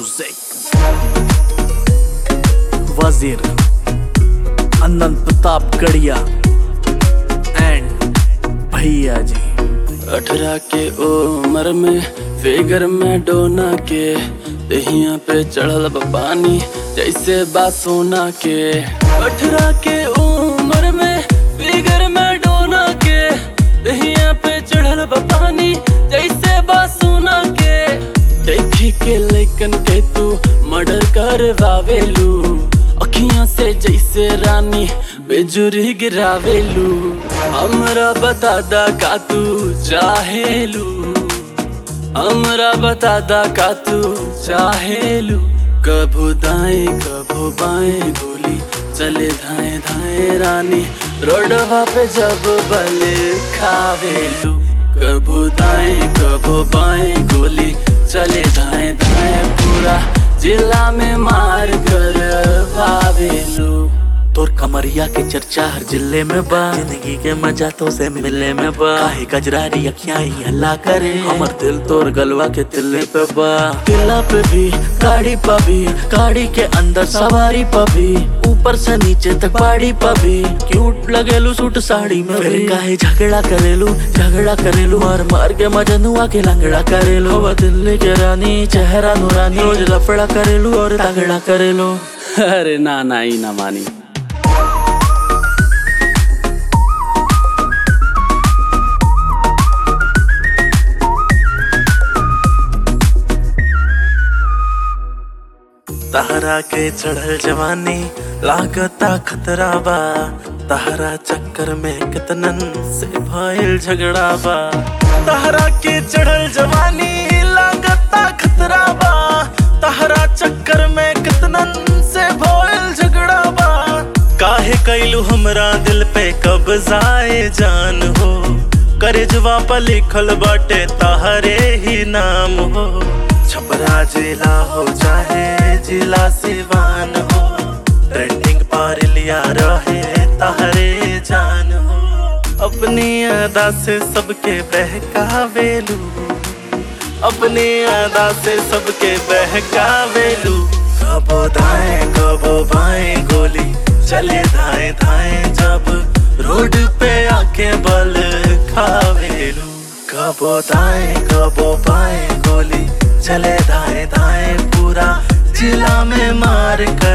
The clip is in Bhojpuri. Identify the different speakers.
Speaker 1: म्यूजिक वजीर अनंत प्रताप गढ़िया एंड भैया जी।
Speaker 2: 18 के उम्र में फिगर में डोना के दहिया पे चढ़ल पानी जैसे बासोना के। 18 के उम्र में फिगर में डोना के दहिया पे चढ़ल पानी जैसे बासोना के। देखी के लेकिन के तू मर्डर करवावेलू अखियां से जैसे रानी बेजुरी गिरावेलू। हमरा बता दा का तू चाहेलू, हमरा बता दा का तू चाहेलू। कभू दाएं कभू बाएं गोली चले धाए धाए रानी रोडवा पे जब बल खावेलू। कभू दाएं कभू बाएं गोली चले धाए धाए पूरा जिला में मार कर भावेलू।
Speaker 1: तोर कमरिया के चर्चा हर जिले में बा, जिंदगी के मजा तो से मिले में बा। काहे गजरारी अखियां ही हल्ला करे, हमर दिल तोर गलवा के तिल्ले पे बा। तिल्ला पे भी गाड़ी पे भी, गाड़ी के अंदर सवारी पे भी, ऊपर से नीचे तक बाड़ी पे भी। क्यूट लगेलू सूट साड़ी में, फिर काहे झगड़ा करेलू मार मार के मजनुआ के लंगड़ा करेलू। वो दिल्ली के रानी चेहरा नूरानी, रोज लफड़ा करेलू और तगड़ा करेलू।
Speaker 2: अरे ना ना ही ना मानी।
Speaker 1: तहरा के चढ़ल जवानी लागता खतरा बा, तहरा चक्कर में कितनन से भइल झगड़ा बा। तहरा के चढ़ल जवानी लागता खतरा बा, तहरा चक्कर में कितनन से भइल झगड़ा बा। काहे कैलू हमरा दिल पे कब्जाए जान हो, करजवा पे लिखल बाटे तहरे ही नाम हो। छपरा जिला हो चाहे जिला सिवान हो, ट्रेंडिंग पर लिया रहे तहरे जान हो। अपनी अदा से सबके बहकावेलू, अपनी अदा से सबके बहकावेलू। कबो दाएं कबो बाएं गोली चले धाए धाए जब रोड पे आके बल खावेलू। कबो दाएं कबो बाएं गोली चले धाए धाए पूरा जिला में मार कर